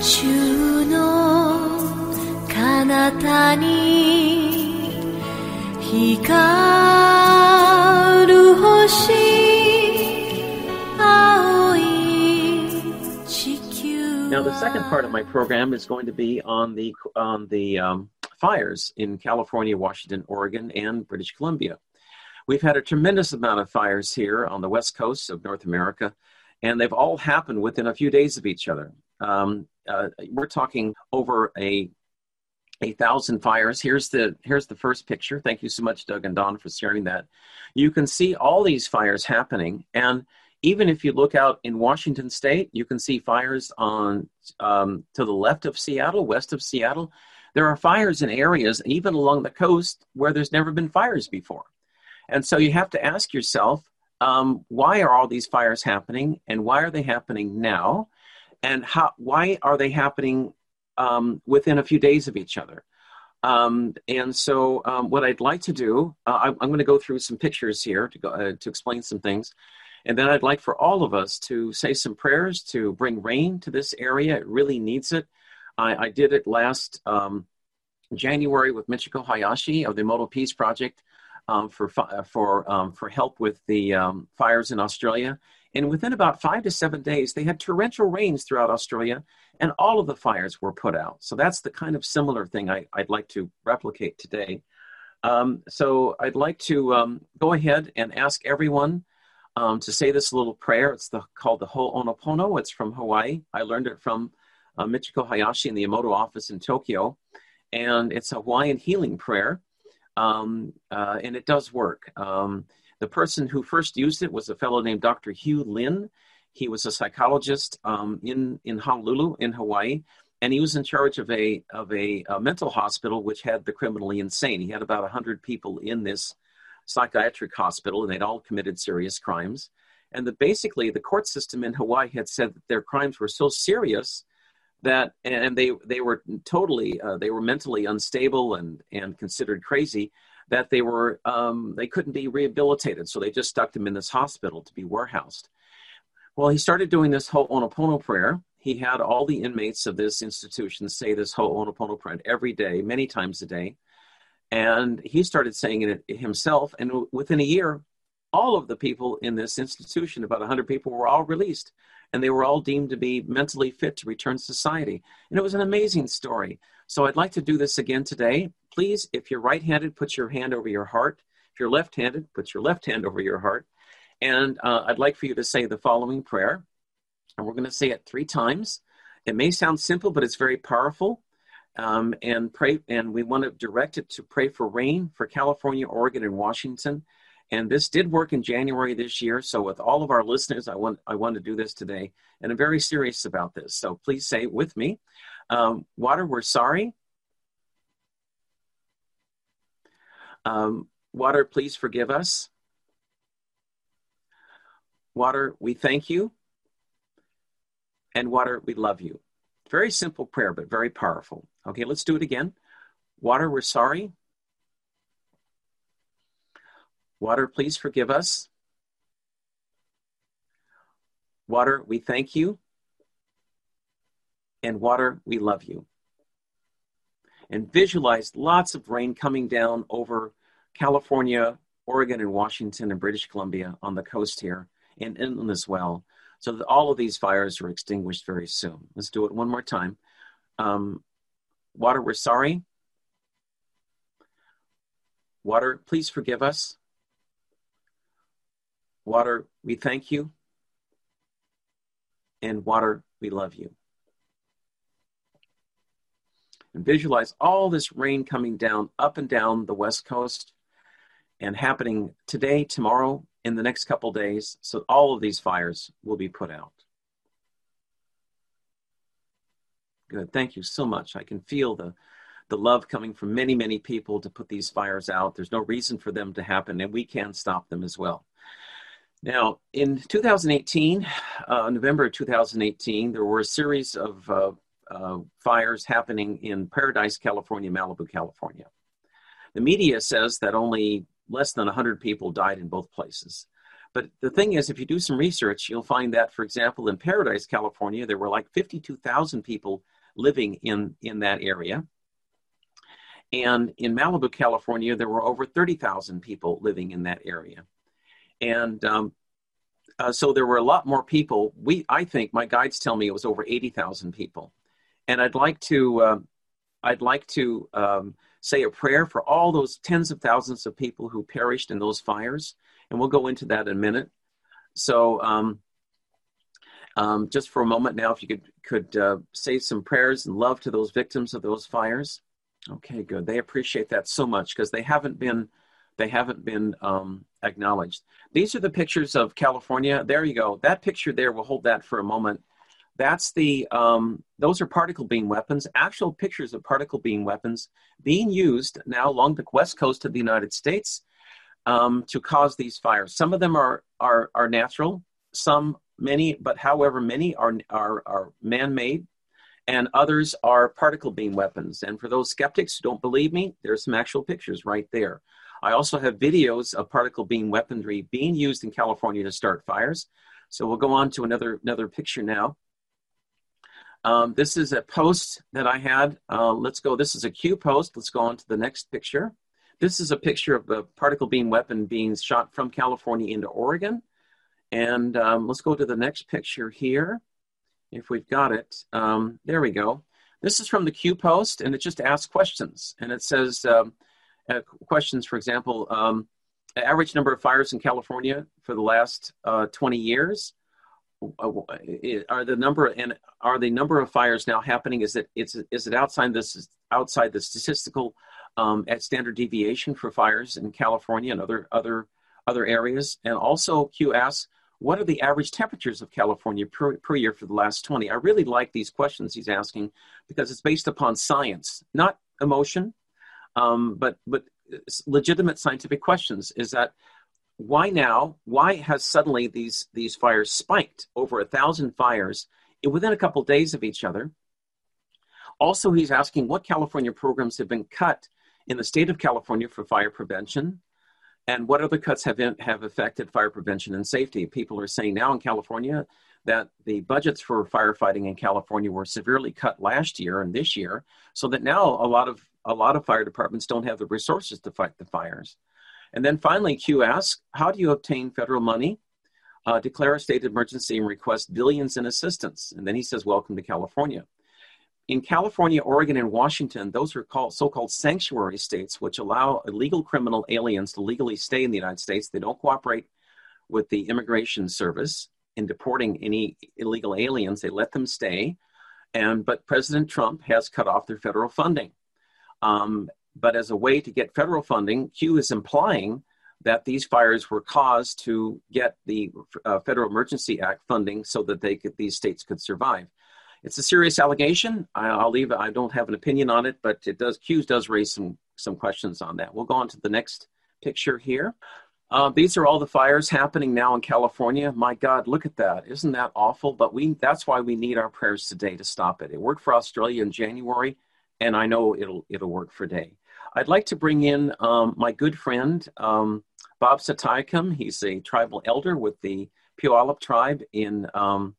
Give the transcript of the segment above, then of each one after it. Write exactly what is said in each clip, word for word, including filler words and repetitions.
主の彼方に光る星青い地球 Now, the second part of my program is going to be on the on the um, fires in California, Washington, Oregon, and British Columbia. We've had a tremendous amount of fires here on the west coast of North America, and they've all happened within a few days of each other. Um, uh, we're talking over a a thousand fires. Here's the here's the first picture. Thank you so much, Doug and Don, for sharing that. You can see all these fires happening, and even if you look out in Washington State, you can see fires on um, to the left of Seattle, west of Seattle. There are fires in areas, even along the coast, where there's never been fires before. And so you have to ask yourself, um, why are all these fires happening, and why are they happening now? And how? Why are they happening um, within a few days of each other? Um, and so um, what I'd like to do, uh, I'm, I'm going to go through some pictures here to, go, uh, to explain some things. And then I'd like for all of us to say some prayers to bring rain to this area. It really needs it. I, I did it last um, January with Michiko Hayashi of the Emoto Peace Project um, for, for, um, for help with the um, fires in Australia. And within about five to seven days, they had torrential rains throughout Australia, and all of the fires were put out. So that's the kind of similar thing I, I'd like to replicate today. Um, so I'd like to um, go ahead and ask everyone um, to say this little prayer. It's the, called the Ho'onopono. It's from Hawaii. I learned it from uh, Michiko Hayashi in the Emoto office in Tokyo. And it's a Hawaiian healing prayer, um, uh, and it does work. Um, The person who first used it was a fellow named Doctor Hugh Lin. He was a psychologist um, in, in Honolulu, in Hawaii, and he was in charge of a of a, a mental hospital which had the criminally insane. He had about one hundred people in this psychiatric hospital, and they'd all committed serious crimes. And the, basically, the court system in Hawaii had said that their crimes were so serious that, and they they were totally, uh, they were mentally unstable and and considered crazy, that they were, um, they couldn't be rehabilitated. So they just stuck them in this hospital to be warehoused. Well, he started doing this Ho'onopono prayer. He had all the inmates of this institution say this Ho'onopono prayer every day, many times a day. And he started saying it himself. And within a year, all of the people in this institution, about one hundred people, were all released. And they were all deemed to be mentally fit to return to society. And it was an amazing story. So I'd like to do this again today. Please, if you're right-handed, put your hand over your heart. If you're left-handed, put your left hand over your heart. And uh, I'd like for you to say the following prayer. And we're going to say it three times. It may sound simple, but it's very powerful. Um, and pray. And we want to direct it to pray for rain for California, Oregon, and Washington. And this did work in January this year. So with all of our listeners, I want I want to do this today. And I'm very serious about this. So please say it with me. Um, water, we're sorry. Um, water, please forgive us. Water, we thank you. And water, we love you. Very simple prayer, but very powerful. Okay, let's do it again. Water, we're sorry. Water, please forgive us. Water, we thank you. And water, we love you. And visualize lots of rain coming down over California, Oregon, and Washington, and British Columbia on the coast here, and inland as well, so that all of these fires are extinguished very soon. Let's do it one more time. Um, water, we're sorry. Water, please forgive us. Water, we thank you. And water, we love you. And visualize all this rain coming down, up and down the West Coast, and happening today, tomorrow, in the next couple days, so all of these fires will be put out. Good, thank you so much. I can feel the, the love coming from many, many people to put these fires out. There's no reason for them to happen, and we can stop them as well. Now, in two thousand eighteen, uh, November of two thousand eighteen, there were a series of uh, uh, fires happening in Paradise, California, Malibu, California. The media says that only less than one hundred people died in both places. But the thing is, if you do some research, you'll find that, for example, in Paradise, California, there were like fifty-two thousand people living in, in that area. And in Malibu, California, there were over thirty thousand people living in that area. And um, uh, so there were a lot more people. We, I think, my guides tell me it was over eighty thousand people. And I'd like to, uh, I'd like to um, say a prayer for all those tens of thousands of people who perished in those fires. And we'll go into that in a minute. So um, um, just for a moment now, if you could, could uh, say some prayers and love to those victims of those fires. Okay, good. They appreciate that so much because they haven't been, they haven't been um, acknowledged. These are the pictures of California. There you go. That picture there, we'll hold that for a moment. That's the, um, those are particle beam weapons, actual pictures of particle beam weapons being used now along the west coast of the United States um, to cause these fires. Some of them are, are, are natural, some, many, but however, many are, are, are man-made. And others are particle beam weapons. And for those skeptics who don't believe me, there's some actual pictures right there. I also have videos of particle beam weaponry being used in California to start fires. So we'll go on to another, another picture now. Um, this is a post that I had. Uh, let's go. This is a Q post. Let's go on to the next picture. This is a picture of a particle beam weapon being shot from California into Oregon. And um, let's go to the next picture here. If we've got it, um, there we go. This is from the Q post, and it just asks questions. And it says, um, uh, questions, for example, um, average number of fires in California for the last uh, twenty years. Are the number and are the number of fires now happening? Is it it's is it outside this outside the statistical um, at standard deviation for fires in California and other other other areas? And also, Q asks, what are the average temperatures of California per, per year for the last twenty? I really like these questions he's asking because it's based upon science, not emotion, um, but but legitimate scientific questions. Is that why now? Why has suddenly these these fires spiked over a thousand fires within a couple of days of each other? Also, he's asking what California programs have been cut in the state of California for fire prevention. And what other cuts have, in, have affected fire prevention and safety? People are saying now in California that the budgets for firefighting in California were severely cut last year and this year, so that now a lot of a lot of fire departments don't have the resources to fight the fires. And then finally, Q asks, how do you obtain federal money, uh, declare a state of emergency and request billions in assistance? And then he says, welcome to California. In California, Oregon, and Washington, those are called so-called sanctuary states, which allow illegal criminal aliens to legally stay in the United States. They don't cooperate with the Immigration Service in deporting any illegal aliens. They let them stay. And but President Trump has cut off their federal funding. Um, but as a way to get federal funding, Q is implying that these fires were caused to get the uh, Federal Emergency Act funding so that they could, these states could survive. It's a serious allegation. I, I'll leave it. I don't have an opinion on it, but it does. Q does raise some some questions on that. We'll go on to the next picture here. Uh, these are all the fires happening now in California. My God, look at that! Isn't that awful? But we that's why we need our prayers today to stop it. It worked for Australia in January, and I know it'll it'll work for today. I'd like to bring in um, my good friend um, Bob Satayakam. He's a tribal elder with the Puyallup tribe in. Um,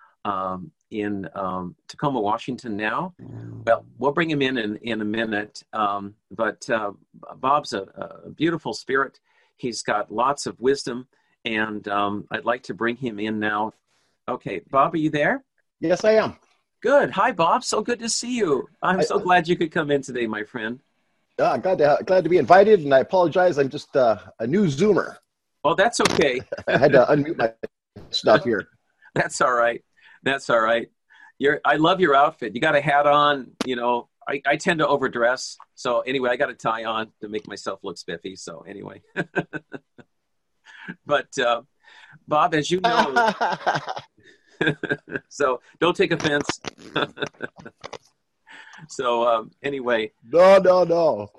um, in um, Tacoma, Washington now. Well, we'll bring him in in, in a minute, um, but uh, Bob's a, a beautiful spirit. He's got lots of wisdom, and um, I'd like to bring him in now. Okay, Bob, are you there? Yes, I am. Good. Hi, Bob. So good to see you. I'm I, so glad you could come in today, my friend. Uh, glad, to, glad to be invited, and I apologize. I'm just uh, a new Zoomer. Oh, that's okay. I had to unmute my stuff here. That's all right. That's all right. You're, I love your outfit. You got a hat on, you know, I, I tend to overdress. So anyway, I got a tie on to make myself look spiffy. So anyway, but uh, Bob, as you know, so don't take offense. So um, anyway. No, no, no.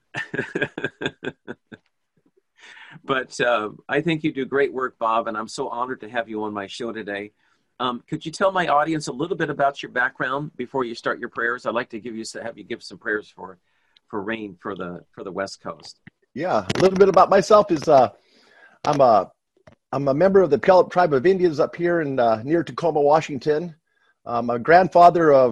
But uh, I think you do great work, Bob, and I'm so honored to have you on my show today. Um, could you tell my audience a little bit about your background before you start your prayers? I'd like to give you have you give some prayers for, for rain for the for the West Coast. Yeah, a little bit about myself is uh, I'm a I'm a member of the Puyallup Tribe of Indians up here in uh, near Tacoma, Washington. I'm a grandfather of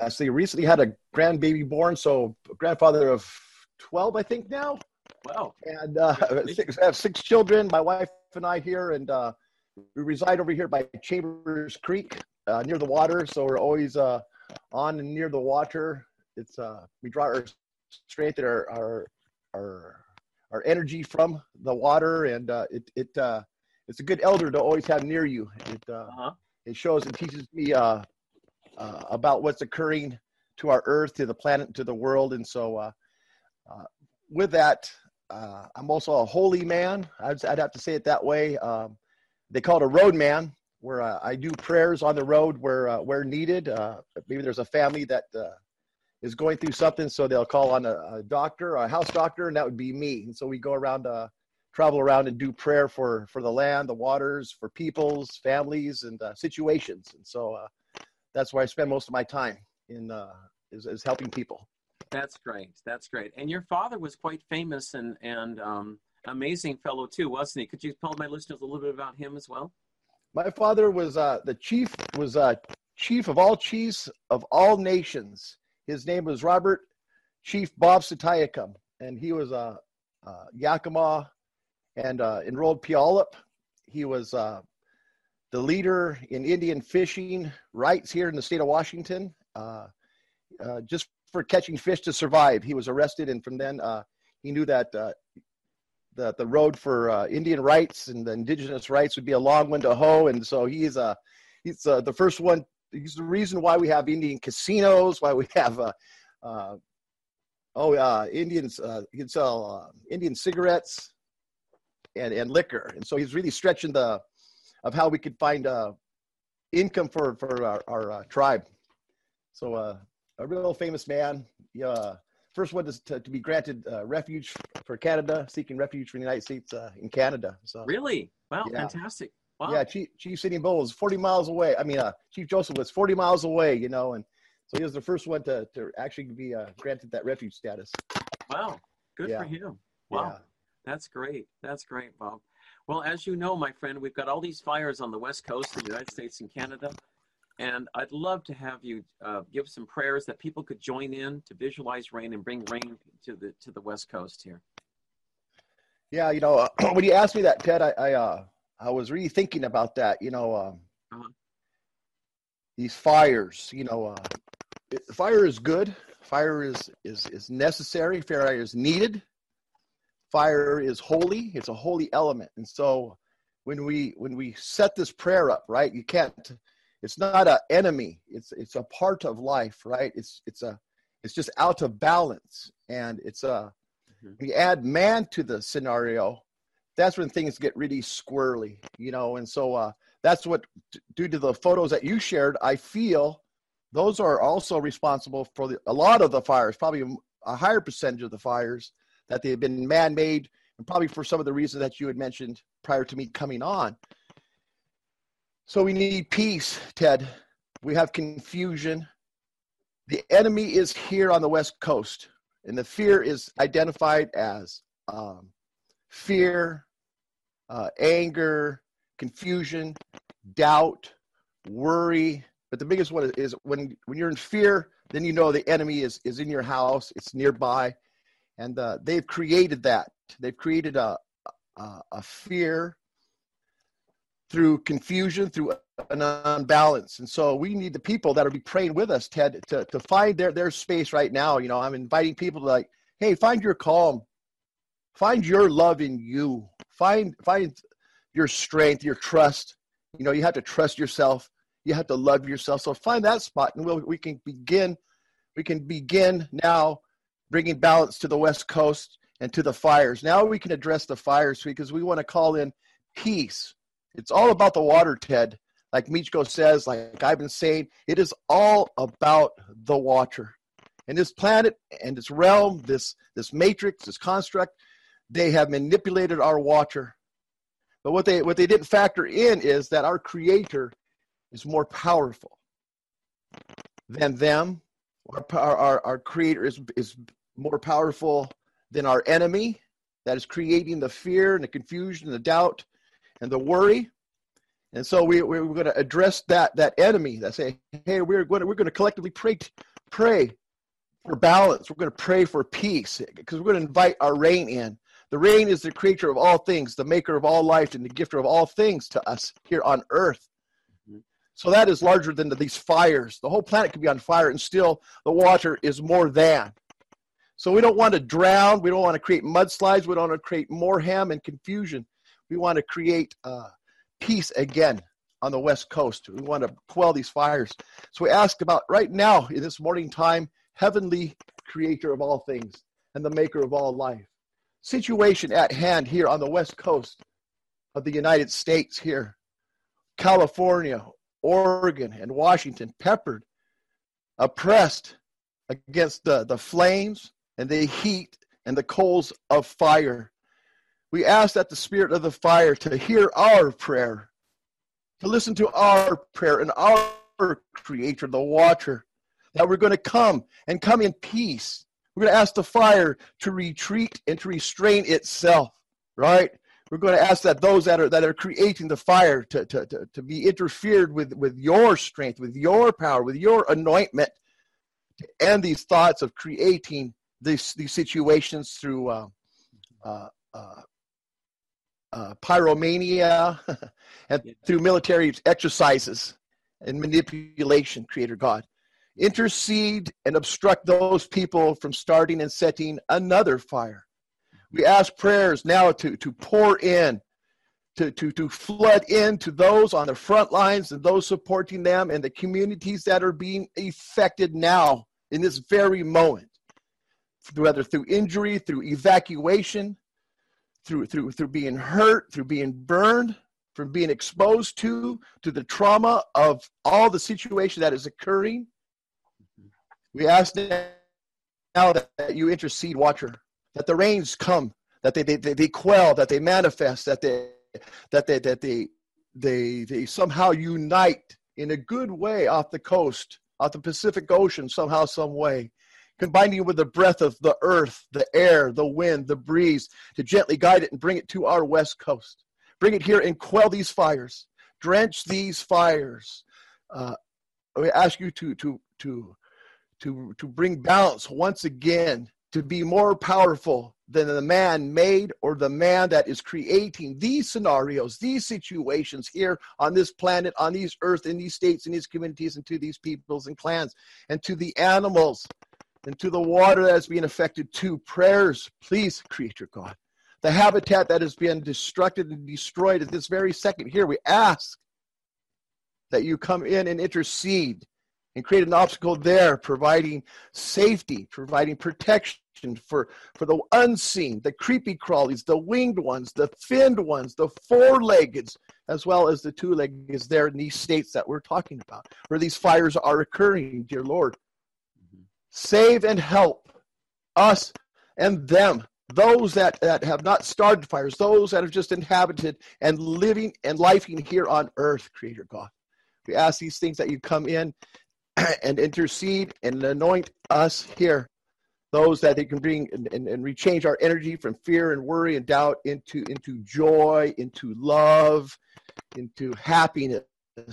I see recently had a grandbaby born, so grandfather of twelve, I think now. Wow. And uh, six, I have six children, my wife and I here, and uh, we reside over here by Chambers Creek uh, near the water. So we're always uh, on and near the water. It's uh, we draw our strength and our our our, our energy from the water, and uh, it it uh, it's a good elder to always have near you. It uh, uh-huh. It shows and teaches me uh, uh, about what's occurring to our earth, to the planet, to the world, and so uh, uh, with that. Uh, I'm also a holy man. I'd, I'd have to say it that way. Um, they call it a road man, where uh, I do prayers on the road where uh, where needed. Uh, maybe there's a family that uh, is going through something, so they'll call on a, a doctor, a house doctor, and that would be me. And so we go around, uh, travel around and do prayer for, for the land, the waters, for peoples, families, and uh, situations. And so uh, that's where I spend most of my time in uh, is, is helping people. That's great. That's great. And your father was quite famous and, and um, amazing fellow too, wasn't he? Could you tell my listeners a little bit about him as well? My father was uh, the chief, was uh, chief of all chiefs of all nations. His name was Robert Chief Bob Satayakam, and he was a uh, uh, Yakima and uh, enrolled Puyallup. He was uh, the leader in Indian fishing rights here in the state of Washington. Uh, uh, just for catching fish to survive. He was arrested, and from then uh, he knew that uh, the the road for uh, Indian rights and the indigenous rights would be a long one to hoe, and so he's uh, he's uh, the first one. He's the reason why we have Indian casinos, why we have uh, uh, oh uh, Indians uh, you can sell uh, Indian cigarettes and and liquor, and so he's really stretching the of how we could find uh, income for for our, our uh, tribe. So. Uh, A real famous man, uh, first one to, to be granted uh, refuge for Canada, seeking refuge for the United States uh, in Canada. So really, wow, yeah. Fantastic! Wow. Yeah, Chief, Chief Sitting Bull was forty miles away. I mean, uh, Chief Joseph was forty miles away, you know, and so he was the first one to to actually be uh, granted that refuge status. Wow, good yeah. for him. Wow, yeah. That's great. That's great, Bob. Well, as you know, my friend, we've got all these fires on the West Coast of the United States and Canada. And I'd love to have you uh, give some prayers that people could join in to visualize rain and bring rain to the to the West Coast here. Yeah, you know, uh, when you asked me that, Ted, I I, uh, I was really thinking about that. You know, um, uh-huh. These fires. You know, uh, it, fire is good. Fire is is is necessary. Fire is needed. Fire is holy. It's a holy element. And so, when we when we set this prayer up, right, you can't. It's not an enemy. It's it's a part of life, right? It's it's a it's just out of balance, and it's a. Mm-hmm. We add man to the scenario. That's when things get really squirrely, you know. And so uh, that's what, due to the photos that you shared, I feel those are also responsible for the, a lot of the fires, probably a higher percentage of the fires that they've been man-made, and probably for some of the reasons that you had mentioned prior to me coming on. So we need peace, Ted. We have confusion. The enemy is here on the West Coast, and the fear is identified as um, fear, uh, anger, confusion, doubt, worry. But the biggest one is when, when you're in fear, then you know the enemy is, is in your house, it's nearby, and uh, they've created that. They've created a, a, a fear through confusion, through an unbalance. And so we need the people that will be praying with us, Ted, to, to find their, their space right now. You know, I'm inviting people to like, hey, find your calm. Find your love in you. Find, find your strength, your trust. You know, you have to trust yourself. You have to love yourself. So find that spot, and we'll, we can begin, we can begin now bringing balance to the West Coast and to the fires. Now we can address the fires because we want to call in peace. It's all about the water, Ted. Like Michko says, like I've been saying, it is all about the water. And this planet and this realm, this, this matrix, this construct, they have manipulated our water. But what they what they didn't factor in is that our Creator is more powerful than them. Our, our, our Creator is, is more powerful than our enemy that is creating the fear and the confusion and the doubt and the worry. And so we, we're going to address that that enemy that say, hey, we're going to, we're going to collectively pray t- pray for balance. We're going to pray for peace because we're going to invite our rain in. The rain is the creator of all things, the maker of all life, and the gifter of all things to us here on earth. Mm-hmm. So that is larger than these fires. The whole planet could be on fire, and still the water is more than. So we don't want to drown. We don't want to create mudslides. We don't want to create more ham and confusion. We want to create uh, peace again on the West Coast. We want to quell these fires. So we ask about right now in this morning time, heavenly creator of all things and the maker of all life. Situation at hand here on the West Coast of the United States here. California, Oregon, and Washington peppered, oppressed against the, the flames and the heat and the coals of fire. We ask that the spirit of the fire to hear our prayer, to listen to our prayer and our creator, the water, that we're going to come and come in peace. We're going to ask the fire to retreat and to restrain itself, right? We're going to ask that those that are that are creating the fire to, to, to, to be interfered with, with your strength, with your power, with your anointment, to end these thoughts of creating these, these situations through uh, uh, uh, uh, pyromania and yeah. through military exercises and manipulation, Creator God. Intercede and obstruct those people from starting and setting another fire. We ask prayers now to, to pour in, to, to, to flood into those on the front lines and those supporting them and the communities that are being affected now in this very moment, whether through injury, through evacuation, through, through, through being hurt, through being burned, from being exposed to, to the trauma of all the situation that is occurring. We ask now that you intercede, Watcher, that the rains come, that they, they, they quell, that they manifest, that they that they that they they they somehow unite in a good way off the coast, off the Pacific Ocean, somehow, some way, combining with the breath of the earth, the air, the wind, the breeze, to gently guide it and bring it to our West Coast. Bring it here and quell these fires, drench these fires. Uh, we ask you to to to. To, to bring balance once again, to be more powerful than the man made or the man that is creating these scenarios, these situations here on this planet, on these earth, in these states, in these communities, and to these peoples and clans, and to the animals, and to the water that is being affected too. Prayers, please, Creator God. The habitat that is being destructed and destroyed at this very second here, we ask that you come in and intercede and create an obstacle there, providing safety, providing protection for, for the unseen, the creepy crawlies, the winged ones, the finned ones, the four-leggeds, as well as the two-leggeds there in these states that we're talking about, where these fires are occurring, dear Lord. Mm-hmm. Save and help us and them, those that, that have not started fires, those that have just inhabited and living and lifing here on earth, Creator God. We ask these things that you come in and intercede and anoint us here, those that they can bring and, and, and rechange our energy from fear and worry and doubt into, into joy, into love, into happiness.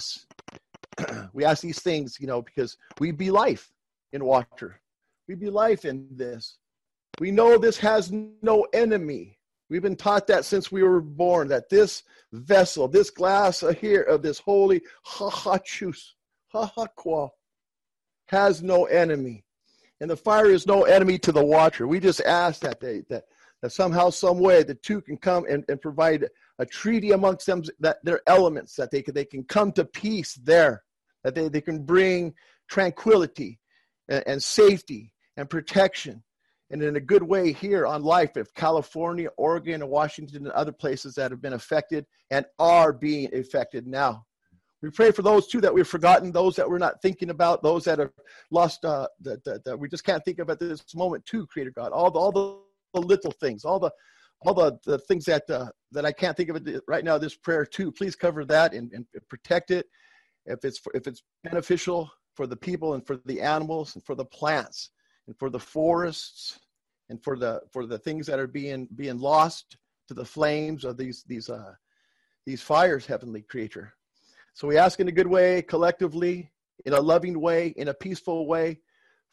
We ask these things, you know, because we be life in water. We be life in this. We know this has no enemy. We've been taught that since we were born, that this vessel, this glass here of this holy ha-ha-chus, ha-ha-kwa, has no enemy. And the fire is no enemy to the water. We just ask that they that, that somehow, some way, the two can come and, and provide a treaty amongst them, that their elements, that they can, they can come to peace there, that they, they can bring tranquility and, and safety and protection. And in a good way here on life of California, Oregon, and Washington, and other places that have been affected and are being affected now. We pray for those, too, that we've forgotten, those that we're not thinking about, those that are lost, uh, that, that, that we just can't think of at this moment, too, Creator God. All the, all the, the little things, all the all the, the things that uh, that I can't think of it right now, this prayer, too. Please cover that and, and protect it. If it's, for, if it's beneficial for the people and for the animals and for the plants and for the forests and for the for the things that are being being lost to the flames of these, these, uh, these fires, Heavenly Creator. So we ask in a good way, collectively, in a loving way, in a peaceful way,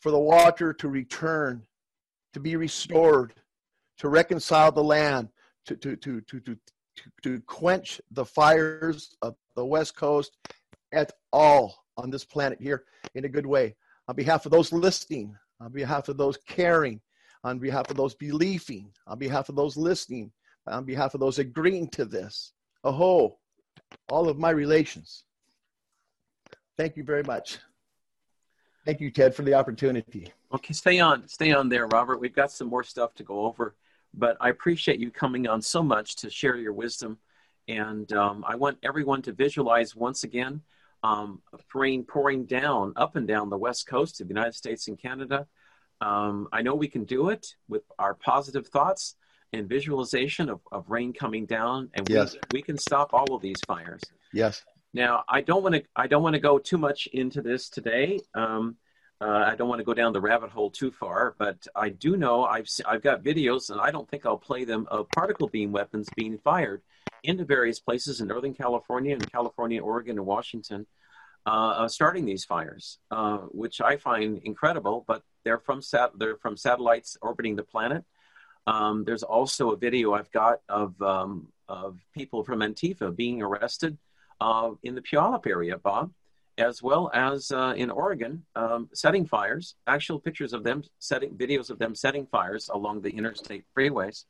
for the water to return, to be restored, to reconcile the land, to to to to to to, to quench the fires of the West Coast at all on this planet here in a good way. On behalf of those listening, on behalf of those caring, on behalf of those believing, on behalf of those listening, on behalf of those agreeing to this, aho, all of my relations. Thank you very much. Thank you, Ted, for the opportunity. Okay, stay on, stay on there, Robert. We've got some more stuff to go over, but I appreciate you coming on so much to share your wisdom. And um, I want everyone to visualize once again um, rain pouring down up and down the West Coast of the United States and Canada. Um, I know we can do it with our positive thoughts and visualization of, of rain coming down, and yes. we, we can stop all of these fires. Yes. Now, I don't want to. I don't want to go too much into this today. Um, uh, I don't want to go down the rabbit hole too far. But I do know I've I've got videos, and I don't think I'll play them, of particle beam weapons being fired into various places in Northern California and California, Oregon, and Washington, uh, uh, starting these fires, uh, which I find incredible. But they're from sat they're from satellites orbiting the planet. Um, there's also a video I've got of um, of people from Antifa being arrested uh, in the Puyallup area, Bob, as well as uh, in Oregon, um, setting fires. Actual pictures of them setting videos of them setting fires along the interstate freeways.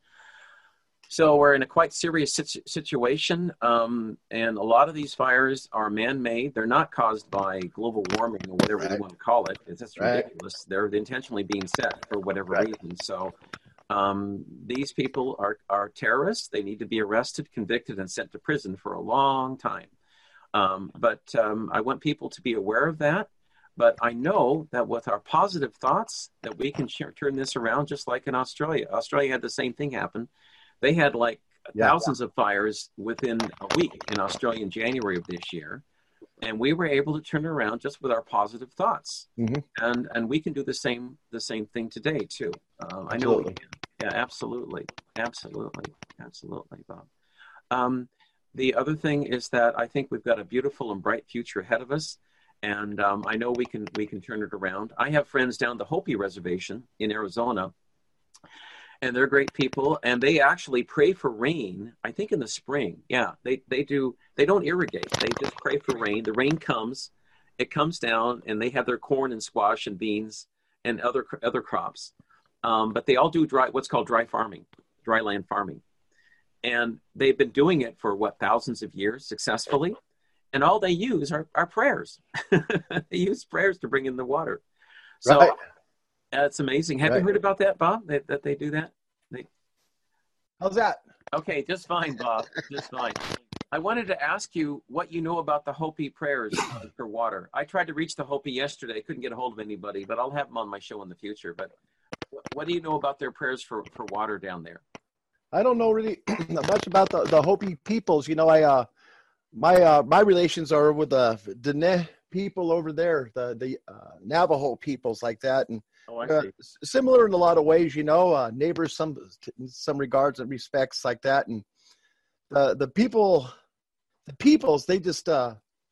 So we're in a quite serious situ situation, um, and a lot of these fires are man-made. They're not caused by global warming or whatever right. you want to call it. It's just ridiculous. Right. They're intentionally being set for whatever right. reason. So um, these people are, are terrorists. They need to be arrested, convicted, and sent to prison for a long time. Um, but um, I want people to be aware of that. But I know that with our positive thoughts, that we can share, turn this around, just like in Australia. Australia had the same thing happen. They had like yeah, thousands yeah. of fires within a week in Australia in January of this year. And we were able to turn it around just with our positive thoughts. Mm-hmm. And and we can do the same the same thing today, too. Um, I know we can. Yeah, absolutely. Absolutely. Absolutely, Bob. Um, the other thing is that I think we've got a beautiful and bright future ahead of us. And um, I know we can we can turn it around. I have friends down the Hopi Reservation in Arizona. And they're great people, and they actually pray for rain, I think in the spring. Yeah, they, they do. They don't irrigate. They just pray for rain. The rain comes. It comes down, and they have their corn and squash and beans and other other crops. Um, but they all do dry, what's called dry farming, dry land farming. And they've been doing it for, what, thousands of years successfully. And all they use are, are prayers. They use prayers to bring in the water. So. Right. That's amazing. Have right. you heard about that, Bob, that, that they do that? They... How's that? Okay, just fine, Bob, just fine. I wanted to ask you what you know about the Hopi prayers for water. I tried to reach the Hopi yesterday. Couldn't get a hold of anybody, but I'll have them on my show in the future. But what do you know about their prayers for, for water down there? I don't know really much about the, the Hopi peoples. You know, I uh, my uh, my relations are with the Diné people over there, the, the uh, Navajo peoples like that. And Oh, I uh, see. Similar in a lot of ways, you know, uh, neighbors, some in some regards and respects like that. And the the people, the peoples, they just uh,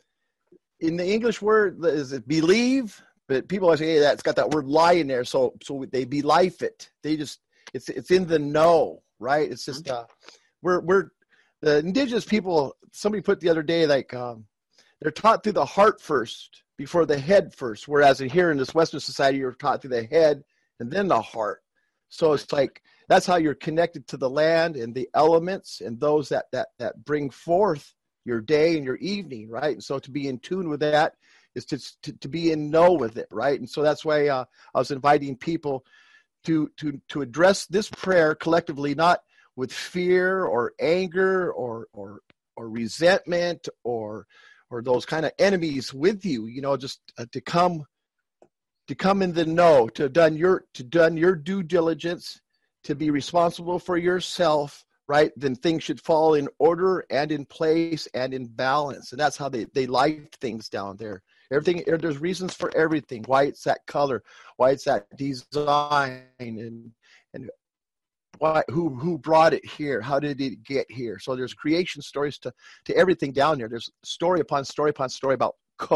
in the English word is it believe, but people always say, hey, that's got that word lie in there, so so they be life it. They just it's it's in the know, right? It's just uh, we're we're the indigenous people. Somebody put the other day like um, they're taught through the heart first. Before the head first, whereas here in this Western society, you're taught through the head and then the heart. So it's like, that's how you're connected to the land and the elements and those that, that, that bring forth your day and your evening, right? And so to be in tune with that is to, to, to be in know with it, right? And so that's why uh, I was inviting people to, to, to address this prayer collectively, not with fear or anger or, or, or resentment or, or those kind of enemies with you, you know, just uh, to come, to come in the know, to done your, to done your due diligence, to be responsible for yourself, right? Then things should fall in order and in place and in balance. And that's how they, they like things down there. Everything, there's reasons for everything. Why it's that color, why it's that design, and, and why, who, who brought it here? How did it get here? So there's creation stories to, to everything down there. There's story upon story upon story about Co,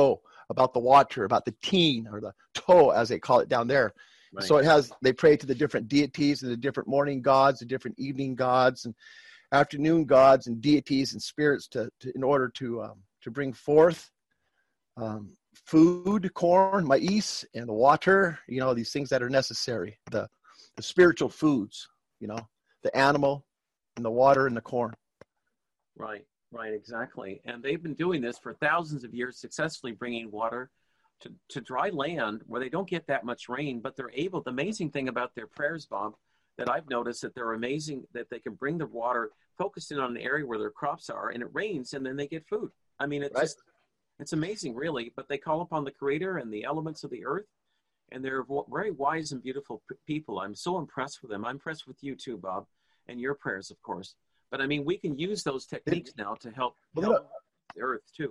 about the water, about the teen or the toe, as they call it down there. Right. So it has, they pray to the different deities and the different morning gods, the different evening gods and afternoon gods and deities and spirits to, to in order to um, to bring forth um, food, corn, maize, and the water, you know, these things that are necessary, the, the spiritual foods, you know, the animal and the water and the corn. Right, right, exactly. And they've been doing this for thousands of years, successfully bringing water to, to dry land where they don't get that much rain, but they're able, the amazing thing about their prayers, Bob, that I've noticed that they're amazing, that they can bring the water focused in on an area where their crops are, and it rains, and then they get food. I mean, it's right. just, it's amazing, really. But they call upon the Creator and the elements of the earth, and they're very wise and beautiful p- people. I'm so impressed with them. I'm impressed with you too, Bob, and your prayers, of course. But I mean, we can use those techniques now to help, help the earth too.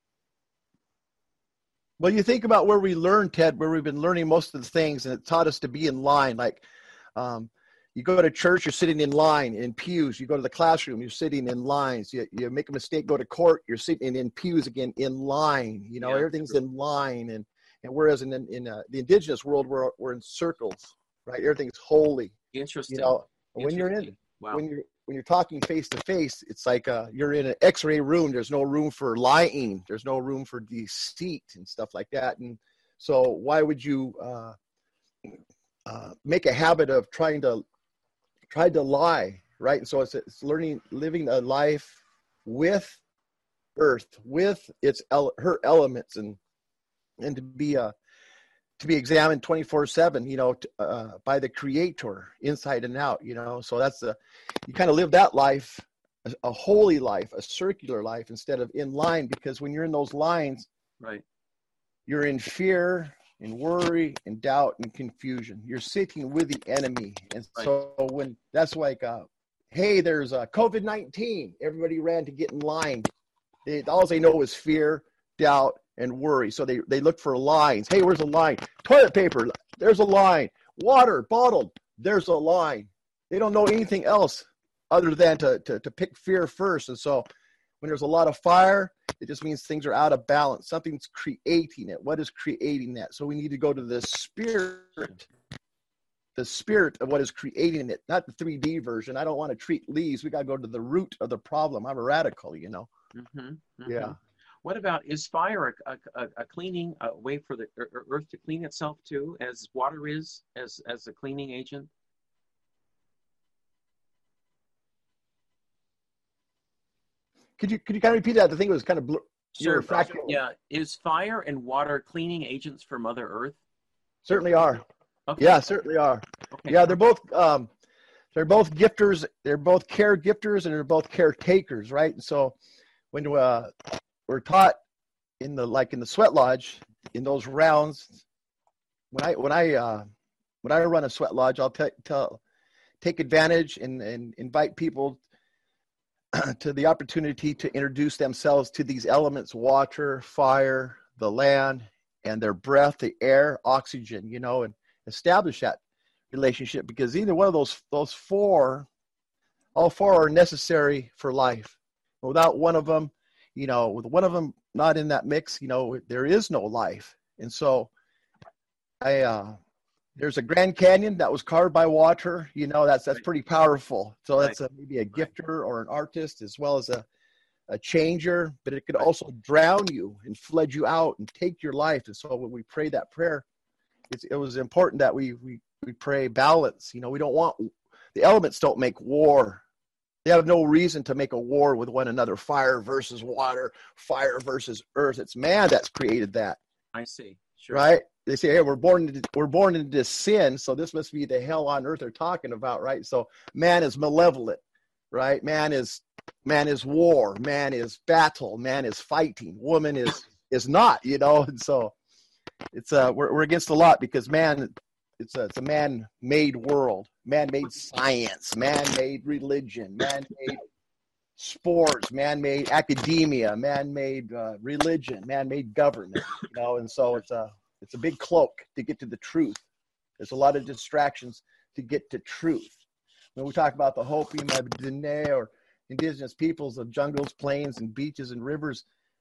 Well, you think about where we learned, Ted, where we've been learning most of the things, and it taught us to be in line. Like, um, you go to church, you're sitting in line in pews. You go to the classroom, you're sitting in lines. You, you make a mistake, go to court, you're sitting in pews again in line. You know, yeah, everything's true. in line. And and whereas in in uh, the indigenous world, we're we're in circles, right? Everything's holy. Interesting. You know, Interesting. when you're in wow. when you're when you're talking face to face, it's like uh, you're in an X-ray room. There's no room for lying. There's no room for deceit and stuff like that. And so, why would you uh, uh, make a habit of trying to try to lie, right? And so it's it's learning, living a life with Earth, with its ele- her elements, and and to be uh to be examined twenty-four seven, you know, t- uh, by the Creator, inside and out, you know. So that's the, you kind of live that life, a, a holy life, a circular life, instead of in line, because when you're in those lines, right, you're in fear and worry and doubt and confusion. You're sitting with the enemy. And right. so when that's like, uh, hey, there's a COVID nineteen, everybody ran to get in line. They, all they know is fear, doubt, and worry. So they, they look for lines. Hey, where's a line? Toilet paper, there's a line. Water, bottled, there's a line. They don't know anything else other than to, to, to pick fear first. And so when there's a lot of fire, it just means things are out of balance. Something's creating it. What is creating that? So we need to go to the spirit, the spirit of what is creating it, not the three D version. I don't want to treat leaves. We got to go to the root of the problem. I'm a radical, you know? Mm-hmm, mm-hmm. Yeah. What about, is fire a, a, a cleaning, a way for the earth to clean itself too, as water is, as, as a cleaning agent? Could you could you kind of repeat that? The thing was kind of blur. Sure. Yeah. Is fire and water cleaning agents for Mother Earth? Certainly are. Okay. Yeah, certainly are. Okay. Yeah, they're both um, they're both gifters. They're both care gifters, and they're both caretakers, right? And so when uh, we're taught in the like in the sweat lodge in those rounds, when I when I uh, when I run a sweat lodge, I'll t- tell take advantage and, and invite people to the opportunity to introduce themselves to these elements: water, fire, the land, and their breath, the air, oxygen, you know, and establish that relationship, because either one of those those four, all four are necessary for life. Without one of them, you know, with one of them not in that mix, you know, there is no life. And so I uh there's a Grand Canyon that was carved by water, you know, that's that's pretty powerful. So that's a, maybe a gifter or an artist, as well as a, a changer, but it could also drown you and flood you out and take your life. And so when we pray that prayer, it's, it was important that we, we, we pray balance. You know, we don't want, the elements don't make war. They have no reason to make a war with one another. Fire versus water, fire versus earth. It's man that's created that. I see. Sure. Right? They say, hey, we're born into, we're born into sin, so this must be the hell on earth they're talking about, right? So man is malevolent, right? Man is man is war, man is battle, man is fighting, woman is is not, you know. And so it's uh we're we're against a lot, because man, it's a it's a man-made world, man-made science, man-made religion, man-made sports, man-made academia, man-made uh, religion, man-made government, you know. And so it's a It's a big cloak to get to the truth. There's a lot of distractions to get to truth. When we talk about the Hopi, Dene, or indigenous peoples of jungles, plains, and beaches and rivers,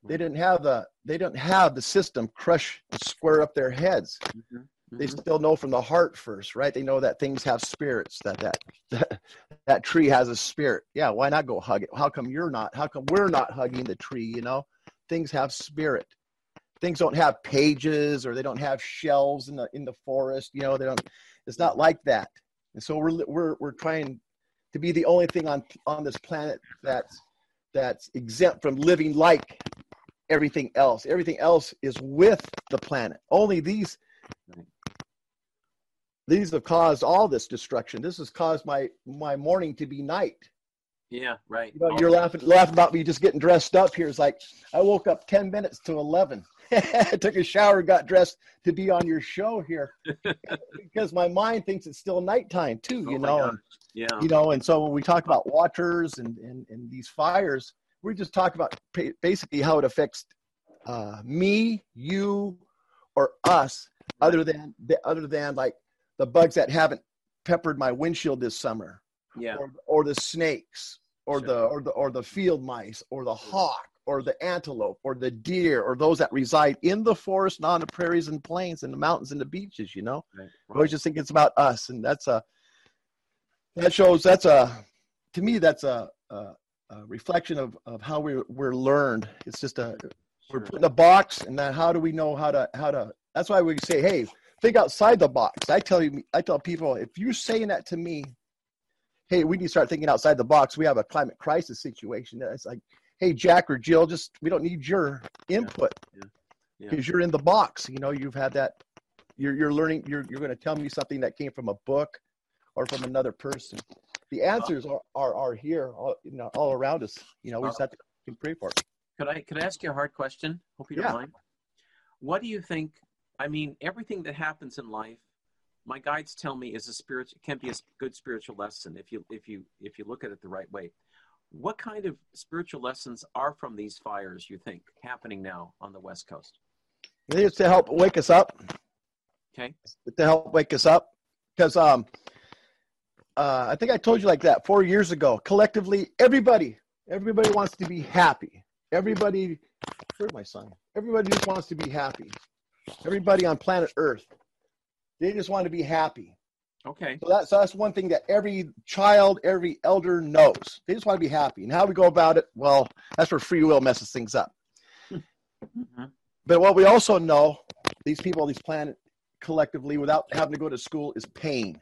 They didn't have the they didn't have the system crush and square up their heads. Mm-hmm. Mm-hmm. They still know from the heart first, right? They know that things have spirits, that that that, that tree has a spirit. Yeah, why not go hug it? How come you're not? How come we're not hugging the tree, you know? Things have spirit. Things don't have pages, or they don't have shelves in the in the forest, you know, they don't it's not like that. And so we're we're we're trying to be the only thing on on this planet that's that's exempt from living like everything else. Everything else is with the planet. Only these these have caused all this destruction. This has caused my my morning to be night. Yeah, right. You know, you're laughing laughing about me just getting dressed up here. It's like I woke up ten minutes to eleven. I took a shower, got dressed to be on your show here because my mind thinks it's still nighttime too, you oh know. And, yeah. You know, and so when we talk about waters and, and, and these fires, we just talk about basically how it affects uh, me, you, or us, other than other than like the bugs that haven't peppered my windshield this summer. Yeah. Or, or the snakes, or sure. the or the or the field mice, or the hawk, or the antelope, or the deer, or those that reside in the forest and on the prairies and plains and the mountains and the beaches, you know. Right. Right. I always just think it's about us, and that's a that shows that's a to me that's a, a, a reflection of, of how we we're learned. It's just a sure. We're put in a box, and then how do we know how to how to? That's why we say, hey, think outside the box. I tell you, I tell people, if you're saying that to me, hey, we need to start thinking outside the box. We have a climate crisis situation. It's like, hey, Jack or Jill, just we don't need your input because yeah. yeah. yeah. you're in the box. You know, you've had that. You're you're learning. You're you're going to tell me something that came from a book or from another person. The answers are are, are here, all, you know, all around us. You know, we just have to pray for it. Could I could I ask you a hard question? Hope you don't yeah. mind. What do you think? I mean, everything that happens in life, my guides tell me, is a spirit can be a good spiritual lesson if you if you if you look at it the right way. What kind of spiritual lessons are from these fires, you think, happening now on the West Coast? I think it's to help wake us up. Okay. To help wake us up, because um, uh, I think I told you like that four years ago. Collectively, everybody, everybody wants to be happy. Everybody, where's my son? Everybody just wants to be happy. Everybody on planet Earth, they just want to be happy. Okay. So that's, so that's one thing that every child, every elder knows. They just want to be happy. And how we go about it, well, that's where free will messes things up. Mm-hmm. But what we also know, these people on this planet collectively, without having to go to school, is pain.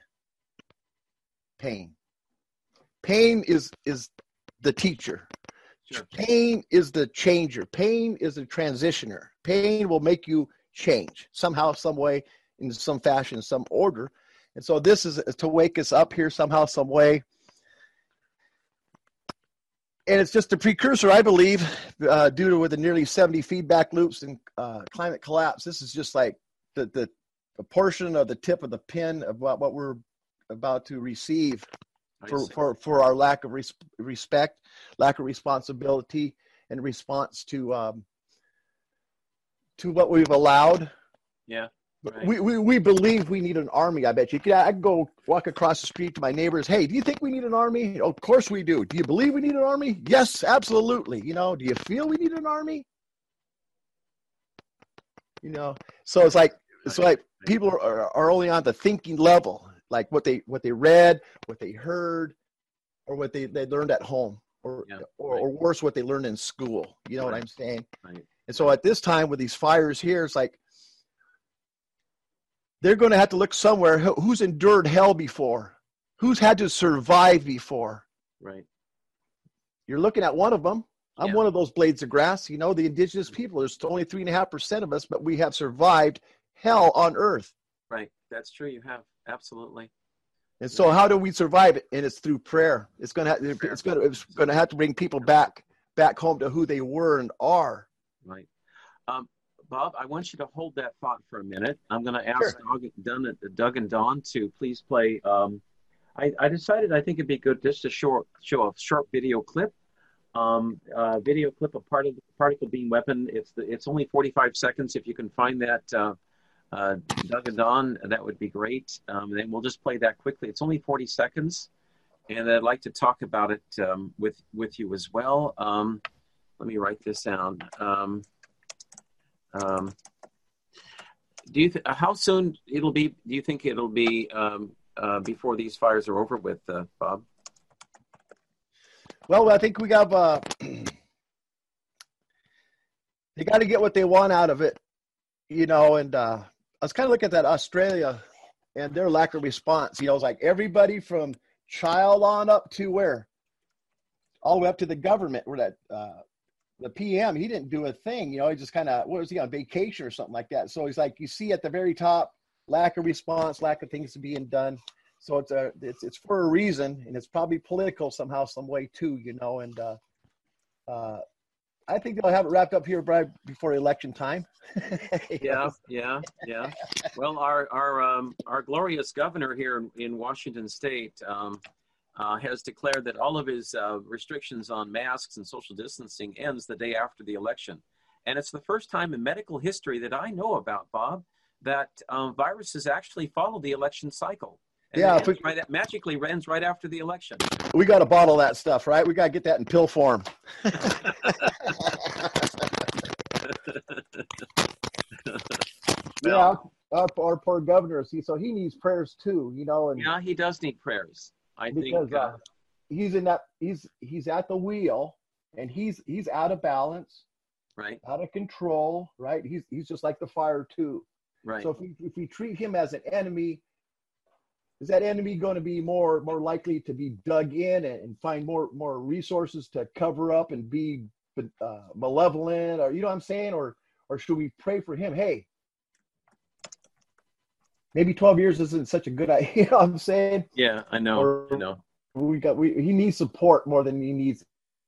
Pain. Pain is, is the teacher. Sure. Pain is the changer. Pain is the transitioner. Pain will make you change somehow, some way, in some fashion, some order. And so this is to wake us up here somehow, some way. And it's just a precursor, I believe, uh, due to with the nearly seventy feedback loops and uh, climate collapse. This is just like the, the, the portion of the tip of the pin of what, what we're about to receive for, for, for our lack of res- respect, lack of responsibility, and response to um, to what we've allowed. Yeah. Right. We, we we believe we need an army, I bet you. I can go walk across the street to my neighbors. Hey, do you think we need an army? Oh, of course we do. Do you believe we need an army? Yes, absolutely. You know, do you feel we need an army? You know, so it's like it's like people are, are only on the thinking level, like what they what they read, what they heard, or what they, they learned at home, or yeah, or, right. or worse, what they learned in school. You know right. what I'm saying? Right. And so at this time with these fires here, it's like they're going to have to look somewhere. Who's endured hell before? Who's had to survive before? Right. You're looking at one of them. I'm yeah. one of those blades of grass. You know, the indigenous people, there's only three and a half percent of us, but we have survived hell on earth. Right. That's true. You have. Absolutely. And so how do we survive it? And it's through prayer. It's going to have, it's going to, it's going to have to bring people back, back home to who they were and are. Right. Um, Bob, I want you to hold that thought for a minute. I'm going to ask sure. Doug, Doug, Doug and Dawn to please play. Um, I, I decided I think it'd be good just to show, show a short video clip. Um, uh, video clip of part of the particle beam weapon. It's the, it's only forty-five seconds. If you can find that, uh, uh, Doug and Dawn, that would be great. Um, and then we'll just play that quickly. It's only forty seconds, and I'd like to talk about it um, with with you as well. Um, let me write this down. Um, um, do you th- how soon it'll be? Do you think it'll be um, uh, before these fires are over with, uh, Bob? Well, I think we got. Uh, they got to get what they want out of it, you know. And uh, I was kind of looking at that Australia and their lack of response. You know, it's like everybody from child on up to where, all the way up to the government, where that. Uh, The P M, he didn't do a thing, you know, he just kind of, what was he on vacation or something like that? So he's like, you see at the very top, lack of response, lack of things being done. So it's a, it's, it's for a reason, and it's probably political somehow, some way too, you know, and uh, uh, I think they'll have it wrapped up here right before election time. yeah, yeah, yeah. Well, our, our, um, our glorious governor here in, in Washington State, um, Uh, has declared that all of his uh, restrictions on masks and social distancing ends the day after the election. And it's the first time in medical history that I know about, Bob, that um, viruses actually follow the election cycle. And yeah, it we, right, it magically ends right after the election. We got to bottle that stuff, right? We got to get that in pill form. Well, yeah, our, our poor governor, see, so he needs prayers too, you know. And yeah, he does need prayers. I because think uh, uh, he's in that he's he's at the wheel, and he's he's out of balance, right, out of control, right? He's he's just like the fire too. Right. So if we if we treat him as an enemy, is that enemy going to be more more likely to be dug in and, and find more more resources to cover up and be uh, malevolent, or you know what I'm saying, or or should we pray for him? Hey, maybe twelve years isn't such a good idea. You know what I'm saying? Yeah, I know. Or I know. We got we he needs support more than he needs.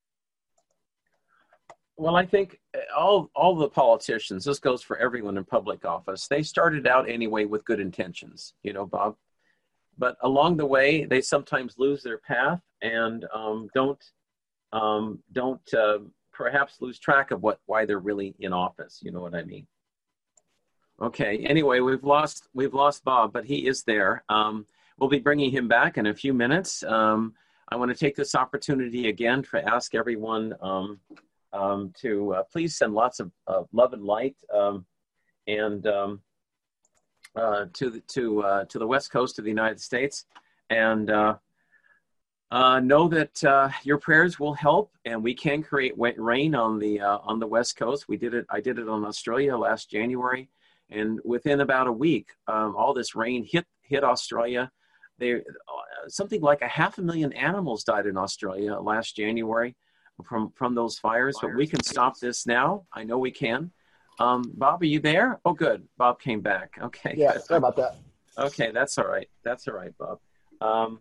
Well, I think all all the politicians, this goes for everyone in public office, they started out anyway with good intentions, you know, Bob. But along the way, they sometimes lose their path and um, don't um, don't uh, perhaps lose track of what why they're really in office. You know what I mean? Okay. Anyway, we've lost we've lost Bob, but he is there. Um, we'll be bringing him back in a few minutes. Um, I want to take this opportunity again to ask everyone um, um, to uh, please send lots of uh, love and light um, and um, uh, to the to uh, to the West Coast of the United States, and uh, uh, know that uh, your prayers will help, and we can create rain on the uh, on the West Coast. We did it. I did it on Australia last January. And within about a week, um, all this rain hit hit Australia. There, uh, something like a half a million animals died in Australia last January from from those fires. But we can stop this now. I know we can. Um, Bob, are you there? Oh, good. Bob came back. Okay. Yeah, good. sorry about that. Okay, that's all right. That's all right, Bob. Um,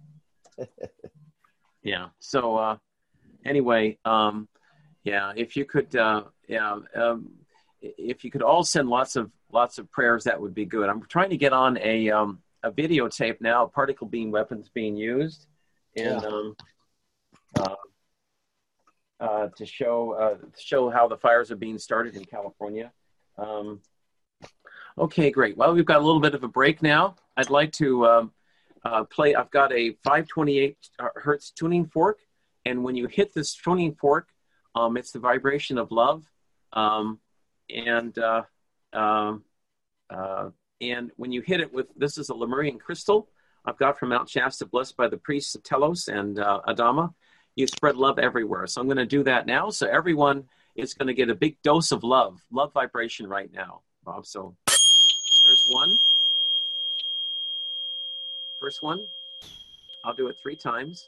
yeah. So uh, anyway, um, yeah. If you could, uh, yeah. Um, if you could all send lots of lots of prayers, that would be good. I'm trying to get on a um, a videotape now, particle beam weapons being used, and Yeah. um, uh, uh, to show uh, show how the fires are being started in California. Um, okay, great. Well, we've got a little bit of a break now. I'd like to um, uh, play. I've got a five twenty-eight hertz tuning fork, and when you hit this tuning fork, um, it's the vibration of love. Um, And uh, uh, uh, and when you hit it with, this is a Lemurian crystal I've got from Mount Shasta, blessed by the priests of Telos and uh, Adama. You spread love everywhere. So I'm going to do that now. So everyone is going to get a big dose of love, love vibration right now, Bob. So there's one. First one. I'll do it three times.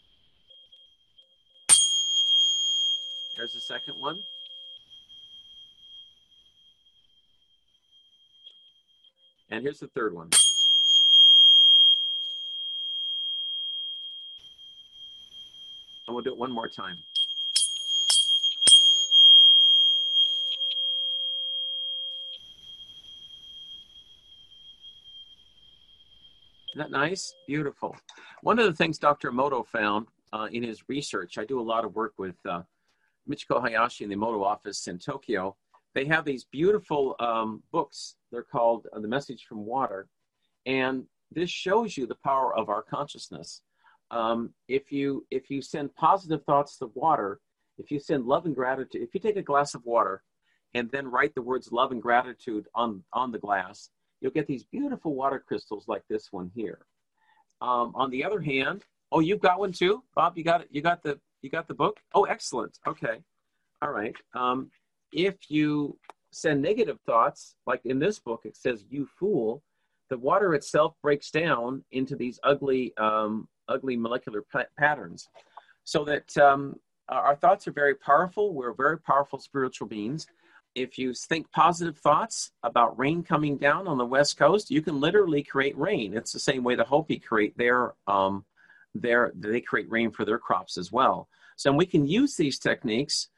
There's the second one. And here's the third one. And we'll do it one more time. Isn't that nice? Beautiful. One of the things Doctor Emoto found uh, in his research, I do a lot of work with uh, Michiko Hayashi in the Emoto office in Tokyo. They have these beautiful um, books. They're called uh, The Message from Water. And this shows you the power of our consciousness. Um, if you if you send positive thoughts to water, if you send love and gratitude, if you take a glass of water and then write the words love and gratitude on, on the glass, you'll get these beautiful water crystals like this one here. Um, on the other hand, oh, you've got one too, Bob. You got it. You got the you got the book. Oh, excellent. Okay, all right. Um, if you send negative thoughts, like in this book, it says "you fool," the water itself breaks down into these ugly, um, ugly molecular pa patterns, so that um, our thoughts are very powerful. We're very powerful spiritual beings. If you think positive thoughts about rain coming down on the West Coast, you can literally create rain. It's the same way the Hopi create their, um, their, they create rain for their crops as well. So we can use these techniques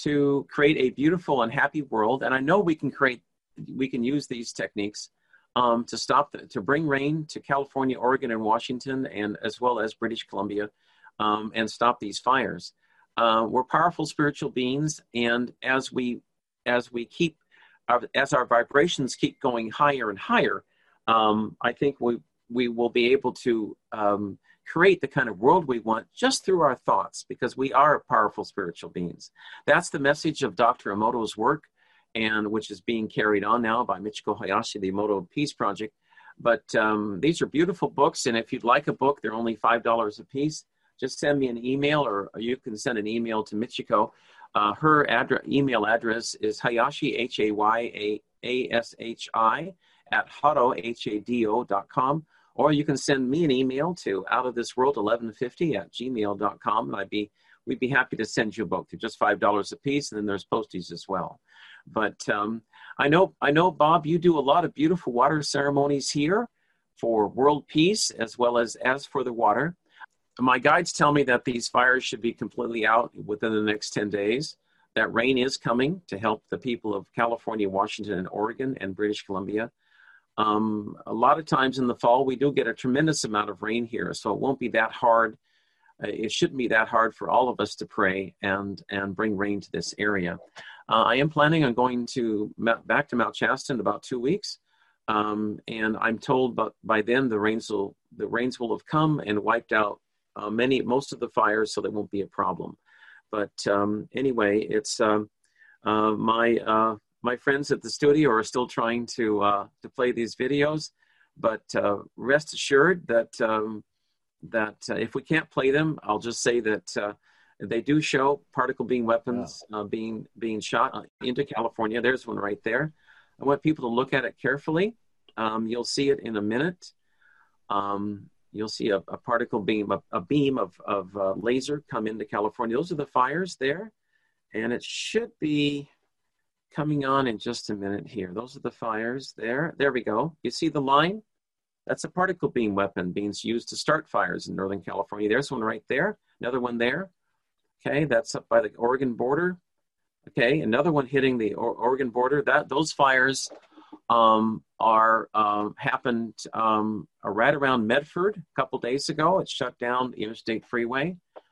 to create a beautiful and happy world. And I know we can create, we can use these techniques um, to stop, the, to bring rain to California, Oregon, and Washington, and as well as British Columbia, um, and stop these fires. Uh, we're powerful spiritual beings, and as we as we keep, uh, as our vibrations keep going higher and higher, um, I think we, we will be able to um, create the kind of world we want just through our thoughts, because we are powerful spiritual beings. That's the message of Doctor Emoto's work, and which is being carried on now by Michiko Hayashi, the Emoto Peace Project. But um, these are beautiful books, and if you'd like a book, they're only five dollars a piece. Just send me an email, or you can send an email to Michiko. Uh, her address, email address is Hayashi, H A Y A S H I, at hado, H A D O dot com. Or you can send me an email to outofthisworld eleven fifty at gmail dot com, and I'd be, we'd be happy to send you a book. They're just five dollars a piece, and then there's postage as well. But um, I know, I know, Bob, you do a lot of beautiful water ceremonies here for world peace, as well as, as for the water. My guides tell me that these fires should be completely out within the next ten days, that rain is coming to help the people of California, Washington, and Oregon, and British Columbia. Um, a lot of times in the fall, we do get a tremendous amount of rain here, so it won't be that hard. Uh, it shouldn't be that hard for all of us to pray and, and bring rain to this area. Uh, I am planning on going to back to Mount Shasta in about two weeks. Um, and I'm told but by then the rains will, the rains will have come and wiped out Uh, many, most of the fires, so there won't be a problem. But um, anyway, it's um, uh, my uh, my friends at the studio are still trying to uh, to play these videos. But uh, rest assured that um, that uh, if we can't play them, I'll just say that uh, they do show particle beam weapons uh, being being shot into California. There's one right there. I want people to look at it carefully. Um, you'll see it in a minute. Um, You'll see a, a particle beam, a, a beam of, of uh, laser come into California. Those are the fires there. And it should be coming on in just a minute here. Those are the fires there. There we go. You see the line? That's a particle beam weapon being used to start fires in Northern California. There's one right there. Another one there. Okay, that's up by the Oregon border. Okay, another one hitting the or Oregon border. That those fires um, are um, happened um, right around Medford a couple days ago. It shut down the Interstate Freeway.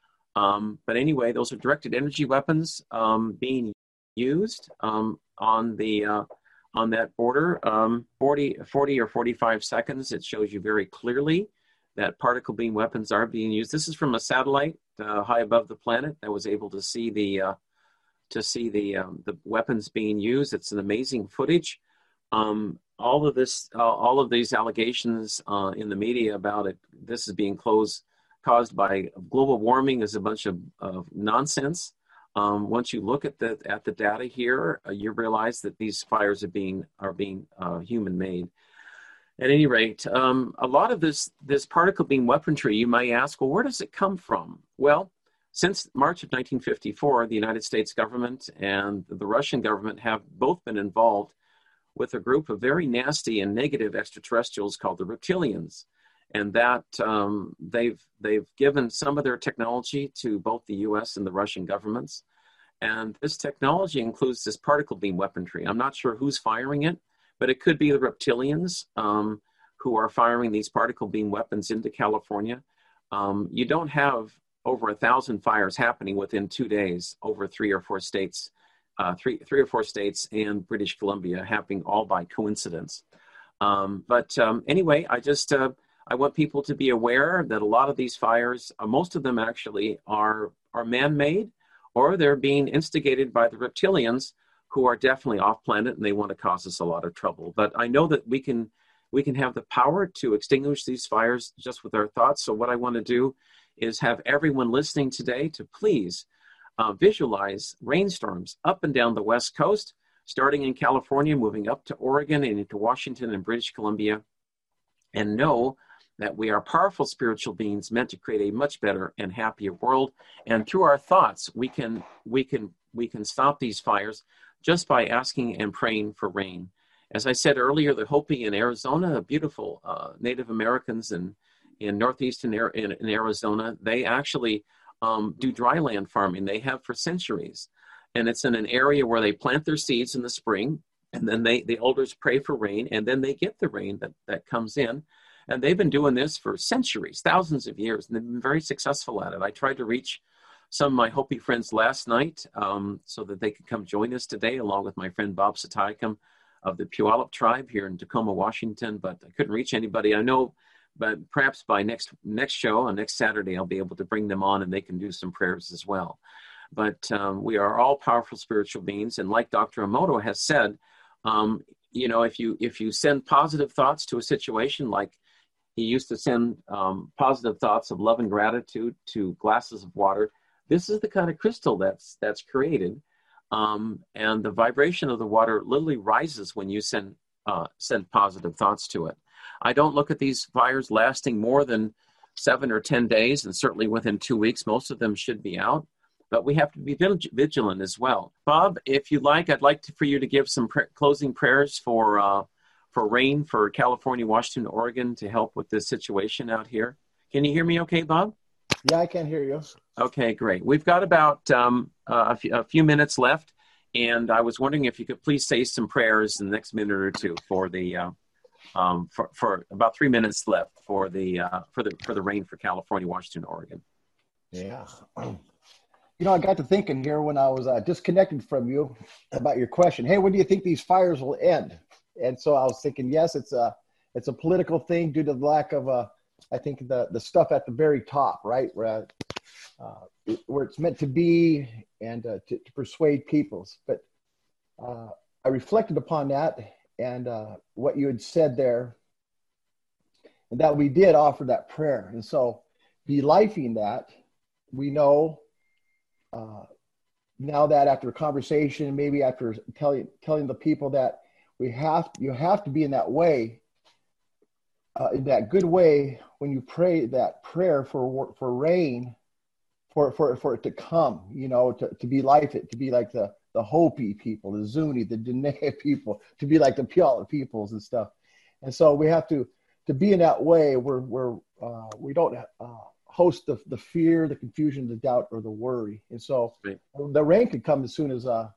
Um, but anyway, those are directed energy weapons um, being used um, on the uh, on that border. Um, forty, forty or forty-five seconds. It shows you very clearly that particle beam weapons are being used. This is from a satellite uh, high above the planet that was able to see the uh, to see the um, the weapons being used. It's an amazing footage. Um, all of this, uh, all of these allegations uh, in the media about it, this is being closed, caused by global warming, is a bunch of, of nonsense. Um, once you look at the at the data here, uh, you realize that these fires are being are being uh, human made. At any rate, um, a lot of this this particle beam weaponry, you might ask, well, where does it come from? Well, since March of nineteen fifty-four, the United States government and the Russian government have both been involved with a group of very nasty and negative extraterrestrials called the reptilians. And that um, they've, they've given some of their technology to both the U S and the Russian governments. And this technology includes this particle beam weaponry. I'm not sure who's firing it, but it could be the reptilians um, who are firing these particle beam weapons into California. Um, you don't have over a thousand fires happening within two days over three or four states. Uh, three, three or four states and British Columbia, happening all by coincidence. Um, but um, anyway, I just, uh, I want people to be aware that a lot of these fires, uh, most of them actually are, are man-made, or they're being instigated by the reptilians, who are definitely off planet and they want to cause us a lot of trouble. But I know that we can we can have the power to extinguish these fires just with our thoughts. So what I want to do is have everyone listening today to please uh, visualize rainstorms up and down the West Coast, starting in California, moving up to Oregon and into Washington and British Columbia, and know that we are powerful spiritual beings meant to create a much better and happier world. And through our thoughts, we can we can we can stop these fires just by asking and praying for rain. As I said earlier, the Hopi in Arizona, beautiful uh, Native Americans in in northeastern in, in Arizona, they actually um, do dry land farming. They have for centuries, and it's in an area where they plant their seeds in the spring, and then they the elders pray for rain, and then they get the rain that that comes in. And they've been doing this for centuries, thousands of years, and they've been very successful at it. I tried to reach some of my Hopi friends last night um, so that they could come join us today, along with my friend Bob Satayakam of the Puyallup tribe here in Tacoma, Washington, but I couldn't reach anybody. I know, but perhaps by next next show, on next Saturday, I'll be able to bring them on and they can do some prayers as well. But um, we are all powerful spiritual beings, and like Doctor Emoto has said, um, you know, if you if you send positive thoughts to a situation, like he used to send um, positive thoughts of love and gratitude to glasses of water, this is the kind of crystal that's that's created, um, and the vibration of the water literally rises when you send uh, send positive thoughts to it. I don't look at these fires lasting more than seven or ten days, and certainly within two weeks, most of them should be out. But we have to be vigilant as well. Bob, if you like, I'd like to, for you to give some pr- closing prayers for uh, for rain for California, Washington, Oregon, to help with this situation out here. Can you hear me okay, Bob? Yeah, I can hear you. Okay, great. We've got about um, uh, a, f- a few minutes left, and I was wondering if you could please say some prayers in the next minute or two for the uh, um, for, for about three minutes left for the uh, for the for the rain for California, Washington, Oregon. Yeah. You know, I got to thinking here when I was uh, disconnected from you about your question. Hey, when do you think these fires will end? And so I was thinking, yes, it's a it's a political thing due to the lack of, uh, I think, the, the stuff at the very top, right, where, uh, where it's meant to be and uh, to, to persuade peoples. But uh, I reflected upon that and uh, what you had said there, and that we did offer that prayer. And so, belifing that, we know uh, now that after a conversation, maybe after telling telling the people that we have, you have to be in that way, uh, in that good way when you pray that prayer for for rain, for for for it to come, you know, to, to be like it, to be like the the Hopi people, the Zuni, the Dene people, to be like the Puyallup peoples and stuff. And so we have to to be in that way where where uh, we don't uh, host the the fear, the confusion, the doubt, or the worry. And so right. The rain could come as soon as uh,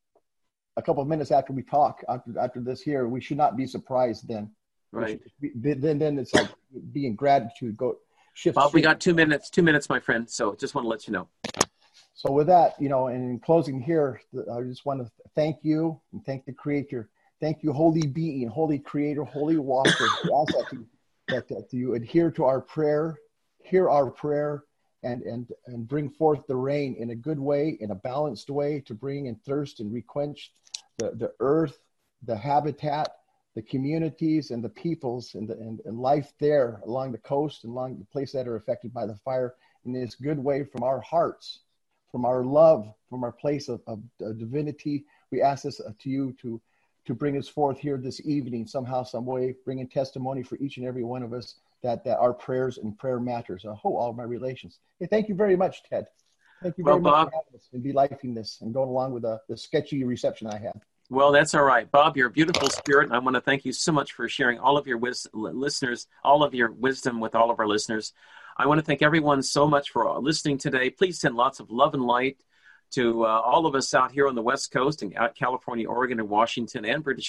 a couple of minutes after we talk, after after this here. We should not be surprised then. Right. Be, then then it's like being gratitude. Go shift. Well, we got two minutes, two minutes, my friend. So just want to let you know. So with that, you know, and in closing here, I just want to thank you and thank the Creator. Thank you, Holy Being, Holy Creator, Holy Walker. We ask that you, that, that you adhere to our prayer, hear our prayer, and, and, and bring forth the rain in a good way, in a balanced way, to bring and thirst and requench the, the earth, the habitat, the communities, and the peoples, and, the, and, and life there along the coast and along the places that are affected by the fire in this good way from our hearts, from our love, from our place of, of, of divinity. We ask this to you to to bring us forth here this evening, somehow, some way, bringing testimony for each and every one of us that, that our prayers and prayer matters. I hope all of my relations. Hey, thank you very much, Ted. Thank you very well, much Bob, for having us and be lifing this and going along with the, the sketchy reception I had. Well, that's all right. Bob, you're a beautiful spirit. I want to thank you so much for sharing all of your wis- listeners, all of your wisdom with all of our listeners. I want to thank everyone so much for listening today. Please send lots of love and light to uh, all of us out here on the West Coast and out California, Oregon, and Washington, and British,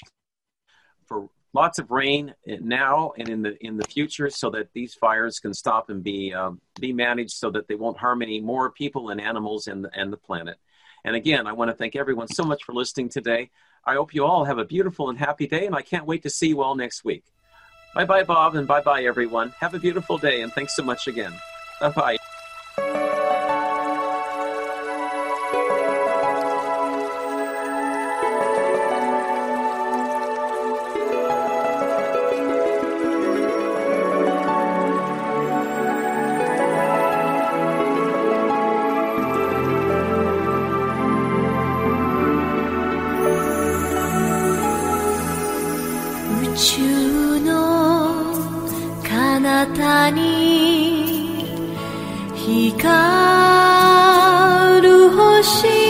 for lots of rain now and in the in the future, so that these fires can stop and be um, be managed, so that they won't harm any more people and animals and the, and the planet. And again, I want to thank everyone so much for listening today. I hope you all have a beautiful and happy day, and I can't wait to see you all next week. Bye-bye, Bob, and bye-bye, everyone. Have a beautiful day, and thanks so much again. Bye-bye. 宙の彼方に光る星